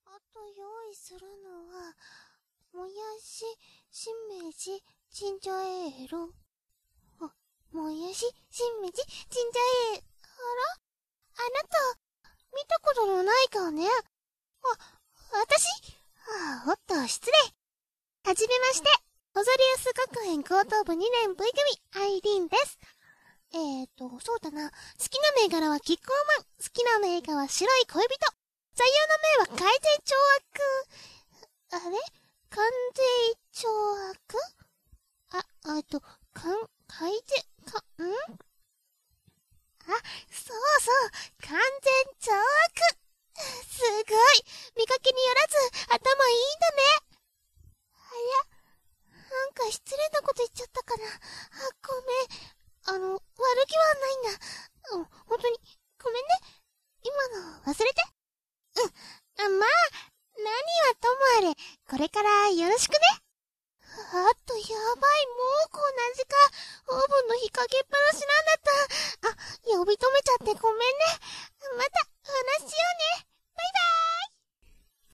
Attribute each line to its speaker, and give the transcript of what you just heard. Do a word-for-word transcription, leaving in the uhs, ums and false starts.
Speaker 1: あと用意するのは、もやし、しめじ、ジンジャーエール。あ、もやし、しめじ、ジンジャーエール。あら？あなた、見たことのない顔ね。あ、私？あ、おっと、失礼。はじめまして。ロザリアス学園高等部にねん V 組、アイリーンです。えーと、そうだな。好きな銘柄はキッコーマン。好きな銘柄は白い恋人。座右の銘は改善懲悪。あれ完全懲悪？あ、あと、かん、改善、か、んあ、そうそう、完全懲悪。すごい。見かけによらず、頭いいんだね。ありゃ、なんか失礼なこと言っちゃったかな。あ、ごめん。あの、悪気はないんだ。うん、本当に、ごめんね。今の忘れて。うん。あ、まあ、何はともあれ、これからよろしくね。あっと、やばい、もうこんな時間。オーブンの火かけっぱなしなんだった。あ、呼び止めちゃってごめんね。また、話しようね。